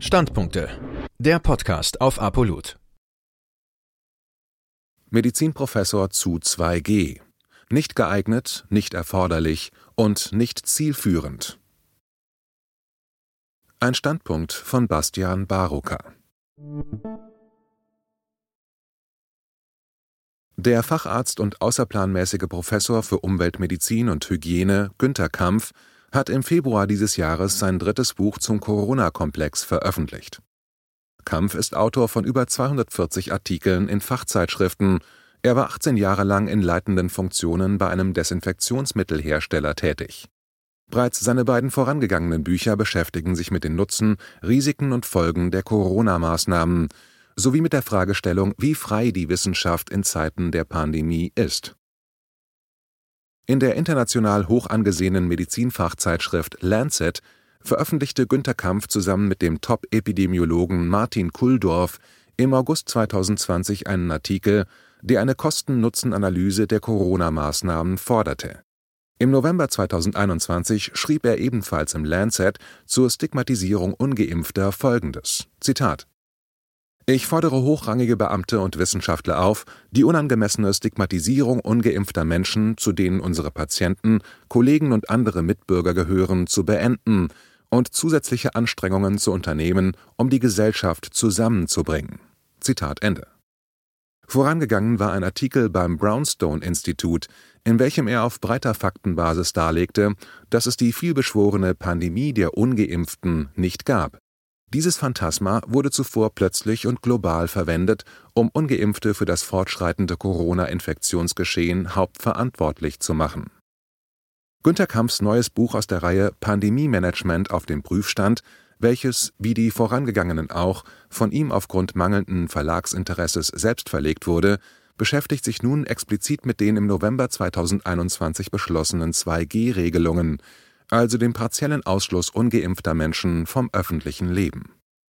Standpunkte. Der Podcast auf ApoLoot. Medizinprofessor zu 2G. Nicht geeignet, nicht erforderlich und nicht zielführend. Ein Standpunkt von Bastian Baroka. Der Facharzt und außerplanmäßige Professor für Umweltmedizin und Hygiene Günter Kampf hat im Februar dieses Jahres sein drittes Buch zum Corona-Komplex veröffentlicht. Kampf ist Autor von über 240 Artikeln in Fachzeitschriften. Er war 18 Jahre lang in leitenden Funktionen bei einem Desinfektionsmittelhersteller tätig. Bereits seine beiden vorangegangenen Bücher beschäftigen sich mit den Nutzen, Risiken und Folgen der Corona-Maßnahmen sowie mit der Fragestellung, wie frei die Wissenschaft in Zeiten der Pandemie ist. In der international hoch angesehenen Medizinfachzeitschrift Lancet veröffentlichte Günter Kampf zusammen mit dem Top-Epidemiologen Martin Kulldorff im August 2020 einen Artikel, der eine Kosten-Nutzen-Analyse der Corona-Maßnahmen forderte. Im November 2021 schrieb er ebenfalls im Lancet zur Stigmatisierung Ungeimpfter Folgendes: Zitat: Ich fordere hochrangige Beamte und Wissenschaftler auf, die unangemessene Stigmatisierung ungeimpfter Menschen, zu denen unsere Patienten, Kollegen und andere Mitbürger gehören, zu beenden und zusätzliche Anstrengungen zu unternehmen, um die Gesellschaft zusammenzubringen. Zitat Ende. Vorangegangen war ein Artikel beim Brownstone-Institut, in welchem er auf breiter Faktenbasis darlegte, dass es die vielbeschworene Pandemie der Ungeimpften nicht gab. Dieses Phantasma wurde zuvor plötzlich und global verwendet, um Ungeimpfte für das fortschreitende Corona-Infektionsgeschehen hauptverantwortlich zu machen. Günter Kampfs neues Buch aus der Reihe Pandemie-Management auf dem Prüfstand, welches, wie die vorangegangenen auch, von ihm aufgrund mangelnden Verlagsinteresses selbst verlegt wurde, beschäftigt sich nun explizit mit den im November 2021 beschlossenen 2G-Regelungen, also dem partiellen Ausschluss ungeimpfter Menschen vom öffentlichen Leben.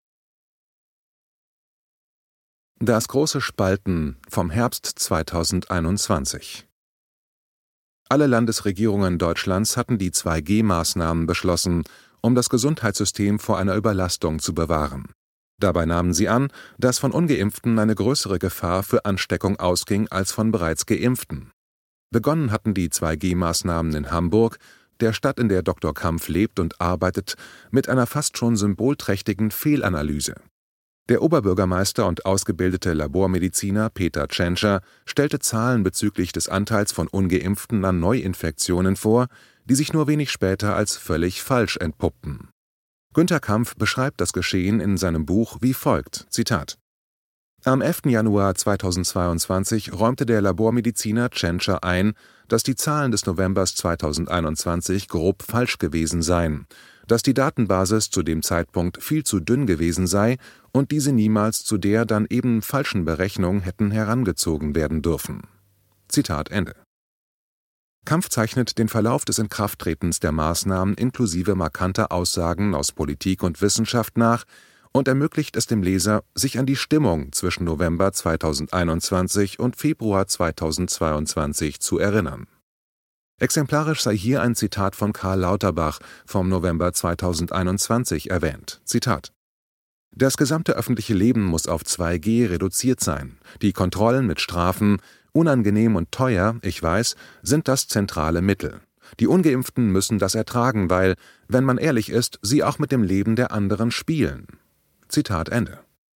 Das große Spalten vom Herbst 2021. Alle Landesregierungen Deutschlands hatten die 2G-Maßnahmen beschlossen, um das Gesundheitssystem vor einer Überlastung zu bewahren. Dabei nahmen sie an, dass von Ungeimpften eine größere Gefahr für Ansteckung ausging als von bereits Geimpften. Begonnen hatten die 2G-Maßnahmen in Hamburg, der Stadt, in der Dr. Kampf lebt und arbeitet, mit einer fast schon symbolträchtigen Fehlanalyse. Der Oberbürgermeister und ausgebildete Labormediziner Peter Tschentscher stellte Zahlen bezüglich des Anteils von Ungeimpften an Neuinfektionen vor, die sich nur wenig später als völlig falsch entpuppten. Günter Kampf beschreibt das Geschehen in seinem Buch wie folgt: Zitat: Am 11. Januar 2022 räumte der Labormediziner Tschentscher ein, dass die Zahlen des Novembers 2021 grob falsch gewesen seien, dass die Datenbasis zu dem Zeitpunkt viel zu dünn gewesen sei und diese niemals zu der dann eben falschen Berechnung hätten herangezogen werden dürfen. Zitat Ende. Kampf zeichnet den Verlauf des Inkrafttretens der Maßnahmen inklusive markanter Aussagen aus Politik und Wissenschaft nach und ermöglicht es dem Leser, sich an die Stimmung zwischen November 2021 und Februar 2022 zu erinnern. Exemplarisch sei hier ein Zitat von Karl Lauterbach vom November 2021 erwähnt. Zitat: Das gesamte öffentliche Leben muss auf 2G reduziert sein. Die Kontrollen mit Strafen, unangenehm und teuer, ich weiß, sind das zentrale Mittel. Die Ungeimpften müssen das ertragen, weil, wenn man ehrlich ist, sie auch mit dem Leben der anderen spielen. Zitat Ende.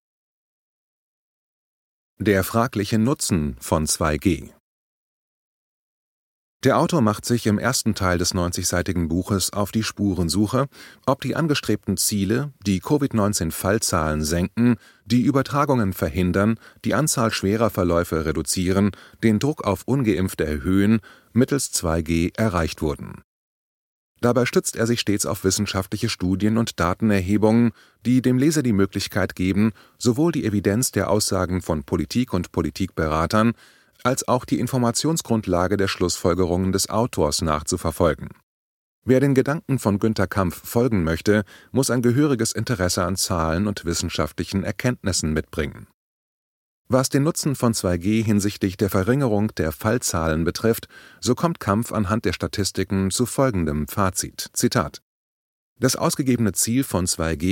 Der fragliche Nutzen von 2G. Der Autor macht sich im ersten Teil des 90-seitigen Buches auf die Spurensuche, ob die angestrebten Ziele, die Covid-19-Fallzahlen senken, die Übertragungen verhindern, die Anzahl schwerer Verläufe reduzieren, den Druck auf Ungeimpfte erhöhen, mittels 2G erreicht wurden. Dabei stützt er sich stets auf wissenschaftliche Studien und Datenerhebungen, die dem Leser die Möglichkeit geben, sowohl die Evidenz der Aussagen von Politik und Politikberatern als auch die Informationsgrundlage der Schlussfolgerungen des Autors nachzuverfolgen. Wer den Gedanken von Günter Kampf folgen möchte, muss ein gehöriges Interesse an Zahlen und wissenschaftlichen Erkenntnissen mitbringen. Was den Nutzen von 2G hinsichtlich der Verringerung der Fallzahlen betrifft, so kommt Kampf anhand der Statistiken zu folgendem Fazit: Zitat: Das ausgegebene Ziel von 2G,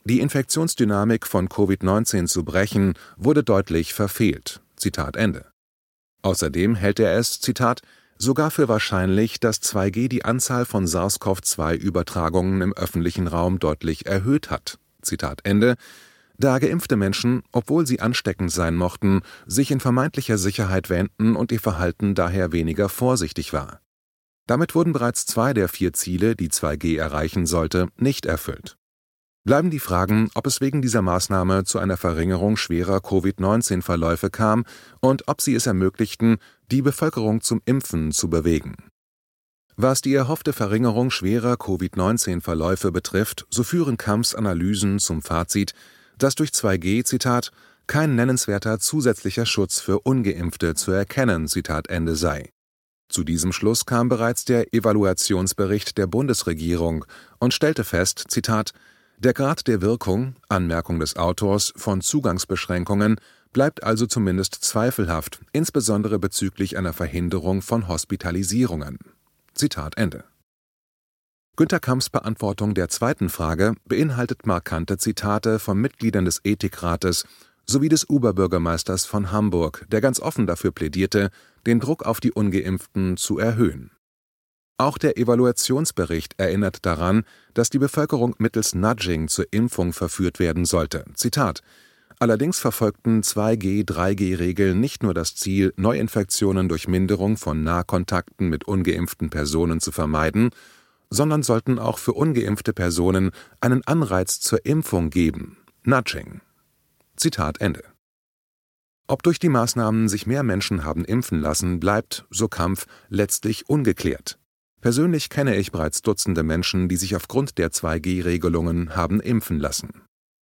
Die Infektionsdynamik von Covid-19 zu brechen, wurde deutlich verfehlt. Zitat Ende. Außerdem hält er es, Zitat, sogar für wahrscheinlich, dass 2G die Anzahl von SARS-CoV-2-Übertragungen im öffentlichen Raum deutlich erhöht hat. Zitat Ende. Da geimpfte Menschen, obwohl sie ansteckend sein mochten, sich in vermeintlicher Sicherheit wähnten und ihr Verhalten daher weniger vorsichtig war. Damit wurden bereits 2 der 4 Ziele, die 2G erreichen sollte, nicht erfüllt. Bleiben die Fragen, ob es wegen dieser Maßnahme zu einer Verringerung schwerer Covid-19-Verläufe kam und ob sie es ermöglichten, die Bevölkerung zum Impfen zu bewegen. Was die erhoffte Verringerung schwerer Covid-19-Verläufe betrifft, so führen Kampfs Analysen zum Fazit, dass durch 2G, Zitat, kein nennenswerter zusätzlicher Schutz für Ungeimpfte zu erkennen, Zitat Ende sei. Zu diesem Schluss kam bereits der Evaluationsbericht der Bundesregierung und stellte fest, Zitat, der Grad der Wirkung, Anmerkung des Autors, von Zugangsbeschränkungen bleibt also zumindest zweifelhaft, insbesondere bezüglich einer Verhinderung von Hospitalisierungen. Zitat Ende. Günter Kampfs Beantwortung der zweiten Frage beinhaltet markante Zitate von Mitgliedern des Ethikrates sowie des Oberbürgermeisters von Hamburg, der ganz offen dafür plädierte, den Druck auf die Ungeimpften zu erhöhen. Auch der Evaluationsbericht erinnert daran, dass die Bevölkerung mittels Nudging zur Impfung verführt werden sollte. Zitat: Allerdings verfolgten 2G-3G-Regeln nicht nur das Ziel, Neuinfektionen durch Minderung von Nahkontakten mit ungeimpften Personen zu vermeiden, sondern sollten auch für ungeimpfte Personen einen Anreiz zur Impfung geben. Nudging. Zitat Ende. Ob durch die Maßnahmen sich mehr Menschen haben impfen lassen, bleibt, so Kampf, letztlich ungeklärt. Persönlich kenne ich bereits Dutzende Menschen, die sich aufgrund der 2G-Regelungen haben impfen lassen.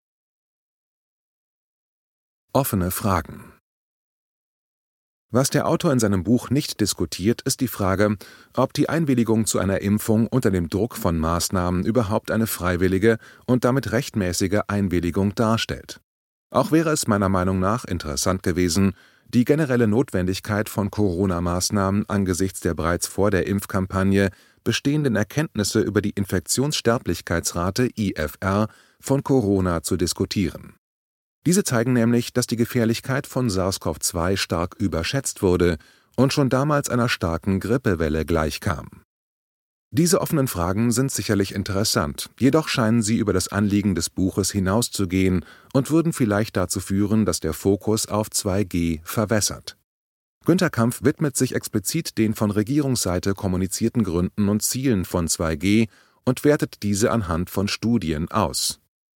Offene Fragen. Was der Autor in seinem Buch nicht diskutiert, ist die Frage, ob die Einwilligung zu einer Impfung unter dem Druck von Maßnahmen überhaupt eine freiwillige und damit rechtmäßige Einwilligung darstellt. Auch wäre es meiner Meinung nach interessant gewesen, die generelle Notwendigkeit von Corona-Maßnahmen angesichts der bereits vor der Impfkampagne bestehenden Erkenntnisse über die Infektionssterblichkeitsrate (IFR) von Corona zu diskutieren. Diese zeigen nämlich, dass die Gefährlichkeit von SARS-CoV-2 stark überschätzt wurde und schon damals einer starken Grippewelle gleichkam. Diese offenen Fragen sind sicherlich interessant, jedoch scheinen sie über das Anliegen des Buches hinauszugehen und würden vielleicht dazu führen, dass der Fokus auf 2G verwässert. Günter Kampf widmet sich explizit den von Regierungsseite kommunizierten Gründen und Zielen von 2G und wertet diese anhand von Studien aus.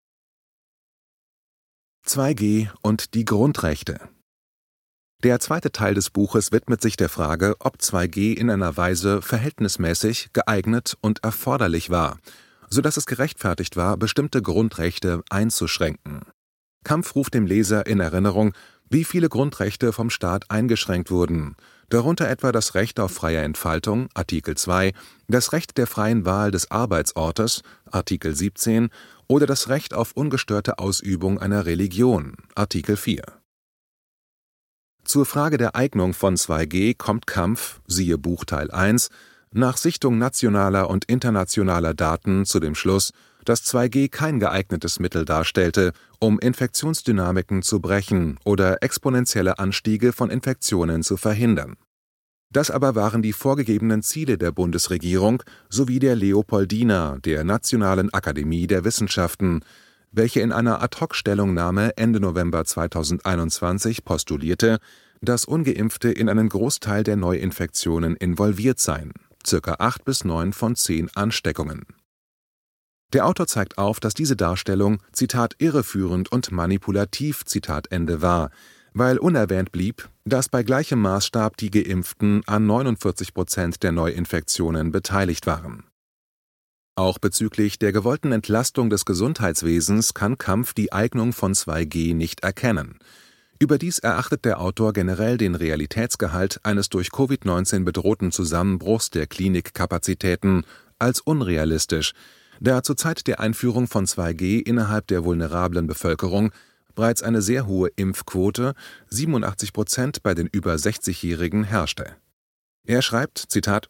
2G und die Grundrechte. Der zweite Teil des Buches widmet sich der Frage, ob 2G in einer Weise verhältnismäßig, geeignet und erforderlich war, sodass es gerechtfertigt war, bestimmte Grundrechte einzuschränken. Kampf ruft dem Leser in Erinnerung, wie viele Grundrechte vom Staat eingeschränkt wurden, darunter etwa das Recht auf freie Entfaltung, Artikel 2, das Recht der freien Wahl des Arbeitsortes, Artikel 17, oder das Recht auf ungestörte Ausübung einer Religion, Artikel 4. Zur Frage der Eignung von 2G kommt Kampf, siehe Buchteil 1, nach Sichtung nationaler und internationaler Daten zu dem Schluss, dass 2G kein geeignetes Mittel darstellte, um Infektionsdynamiken zu brechen oder exponentielle Anstiege von Infektionen zu verhindern. Das aber waren die vorgegebenen Ziele der Bundesregierung sowie der Leopoldina, der Nationalen Akademie der Wissenschaften, welche in einer Ad-hoc-Stellungnahme Ende November 2021 postulierte, dass Ungeimpfte in einen Großteil der Neuinfektionen involviert seien, ca. 8 bis 9 von 10 Ansteckungen. Der Autor zeigt auf, dass diese Darstellung, Zitat, irreführend und manipulativ, Zitat Ende, war, weil unerwähnt blieb, dass bei gleichem Maßstab die Geimpften an 49% der Neuinfektionen beteiligt waren. Auch bezüglich der gewollten Entlastung des Gesundheitswesens kann Kampf die Eignung von 2G nicht erkennen. Überdies erachtet der Autor generell den Realitätsgehalt eines durch Covid-19 bedrohten Zusammenbruchs der Klinikkapazitäten als unrealistisch, da zur Zeit der Einführung von 2G innerhalb der vulnerablen Bevölkerung bereits eine sehr hohe Impfquote, 87% bei den über 60-Jährigen, herrschte. Er schreibt, Zitat,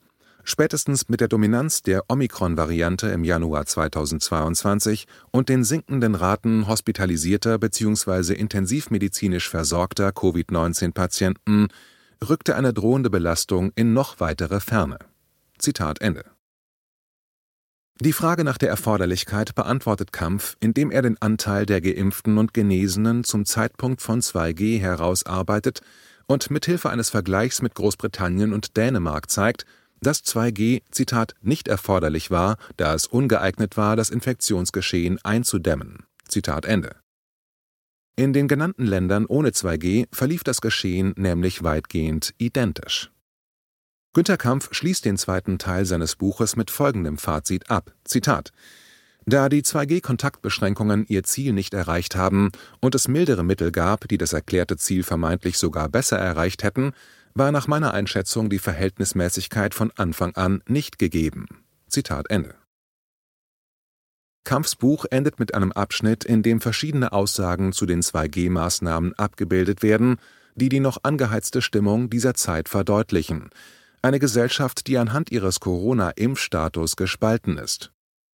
Spätestens mit der Dominanz der Omikron-Variante im Januar 2022 und den sinkenden Raten hospitalisierter bzw. intensivmedizinisch versorgter Covid-19-Patienten rückte eine drohende Belastung in noch weitere Ferne. Zitat Ende. Die Frage nach der Erforderlichkeit beantwortet Kampf, indem er den Anteil der Geimpften und Genesenen zum Zeitpunkt von 2G herausarbeitet und mithilfe eines Vergleichs mit Großbritannien und Dänemark zeigt, dass 2G, Zitat, nicht erforderlich war, da es ungeeignet war, das Infektionsgeschehen einzudämmen. Zitat Ende. In den genannten Ländern ohne 2G verlief das Geschehen nämlich weitgehend identisch. Günter Kampf schließt den zweiten Teil seines Buches mit folgendem Fazit ab, Zitat: Da die 2G-Kontaktbeschränkungen ihr Ziel nicht erreicht haben und es mildere Mittel gab, die das erklärte Ziel vermeintlich sogar besser erreicht hätten, war nach meiner Einschätzung die Verhältnismäßigkeit von Anfang an nicht gegeben. Zitat Ende. Kampfs Buch endet mit einem Abschnitt, in dem verschiedene Aussagen zu den 2G-Maßnahmen abgebildet werden, die die noch angeheizte Stimmung dieser Zeit verdeutlichen. Eine Gesellschaft, die anhand ihres Corona-Impfstatus gespalten ist.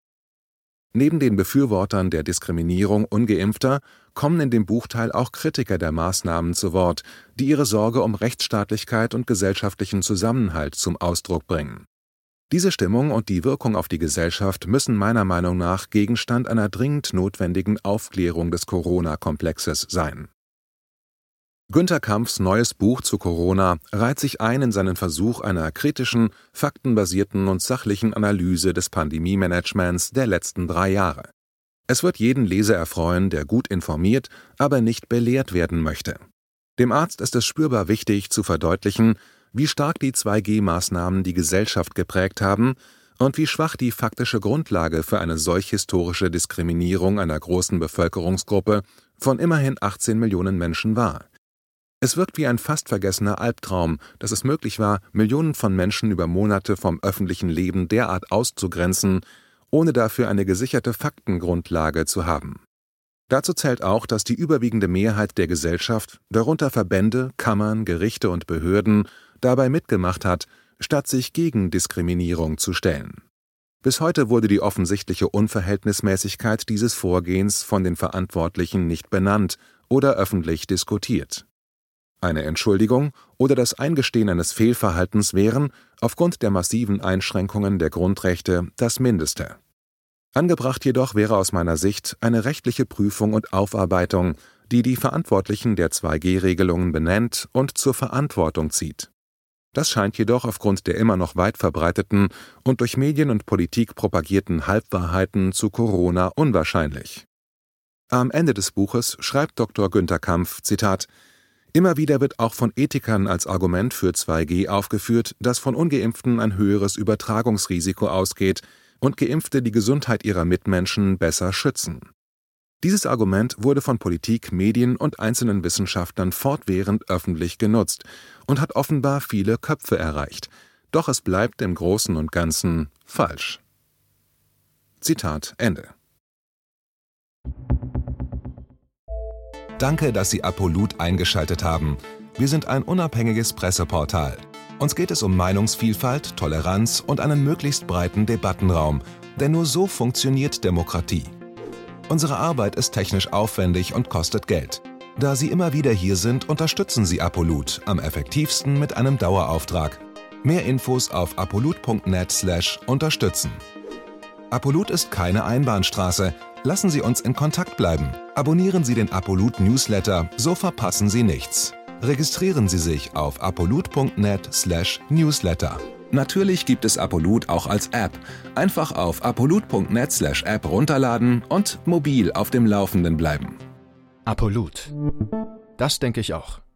Neben den Befürwortern der Diskriminierung Ungeimpfter kommen in dem Buchteil auch Kritiker der Maßnahmen zu Wort, die ihre Sorge um Rechtsstaatlichkeit und gesellschaftlichen Zusammenhalt zum Ausdruck bringen. Diese Stimmung und die Wirkung auf die Gesellschaft müssen meiner Meinung nach Gegenstand einer dringend notwendigen Aufklärung des Corona-Komplexes sein. Günter Kampfs neues Buch zu Corona reiht sich ein in seinen Versuch einer kritischen, faktenbasierten und sachlichen Analyse des Pandemie-Managements der letzten 3 Jahre. Es wird jeden Leser erfreuen, der gut informiert, aber nicht belehrt werden möchte. Dem Arzt ist es spürbar wichtig, zu verdeutlichen, wie stark die 2G-Maßnahmen die Gesellschaft geprägt haben und wie schwach die faktische Grundlage für eine solch historische Diskriminierung einer großen Bevölkerungsgruppe von immerhin 18 Millionen Menschen war. Es wirkt wie ein fast vergessener Albtraum, dass es möglich war, Millionen von Menschen über Monate vom öffentlichen Leben derart auszugrenzen, ohne dafür eine gesicherte Faktengrundlage zu haben. Dazu zählt auch, dass die überwiegende Mehrheit der Gesellschaft, darunter Verbände, Kammern, Gerichte und Behörden, dabei mitgemacht hat, statt sich gegen Diskriminierung zu stellen. Bis heute wurde die offensichtliche Unverhältnismäßigkeit dieses Vorgehens von den Verantwortlichen nicht benannt oder öffentlich diskutiert. Eine Entschuldigung oder das Eingestehen eines Fehlverhaltens wären, aufgrund der massiven Einschränkungen der Grundrechte, das Mindeste. Angebracht jedoch wäre aus meiner Sicht eine rechtliche Prüfung und Aufarbeitung, die die Verantwortlichen der 2G-Regelungen benennt und zur Verantwortung zieht. Das scheint jedoch aufgrund der immer noch weit verbreiteten und durch Medien und Politik propagierten Halbwahrheiten zu Corona unwahrscheinlich. Am Ende des Buches schreibt Dr. Günter Kampf, Zitat: Immer wieder wird auch von Ethikern als Argument für 2G aufgeführt, dass von Ungeimpften ein höheres Übertragungsrisiko ausgeht und Geimpfte die Gesundheit ihrer Mitmenschen besser schützen. Dieses Argument wurde von Politik, Medien und einzelnen Wissenschaftlern fortwährend öffentlich genutzt und hat offenbar viele Köpfe erreicht. Doch es bleibt im Großen und Ganzen falsch. Zitat Ende. Danke, dass Sie Apolut eingeschaltet haben. Wir sind ein unabhängiges Presseportal. Uns geht es um Meinungsvielfalt, Toleranz und einen möglichst breiten Debattenraum, denn nur so funktioniert Demokratie. Unsere Arbeit ist technisch aufwendig und kostet Geld. Da Sie immer wieder hier sind, unterstützen Sie Apolut am effektivsten mit einem Dauerauftrag. Mehr Infos auf apolut.net/unterstützen. Apolut ist keine Einbahnstraße. Lassen Sie uns in Kontakt bleiben. Abonnieren Sie den Apolut Newsletter, so verpassen Sie nichts. Registrieren Sie sich auf apolut.net/newsletter. Natürlich gibt es Apolut auch als App. Einfach auf apolut.net/app runterladen und mobil auf dem Laufenden bleiben. Apolut. Das denke ich auch.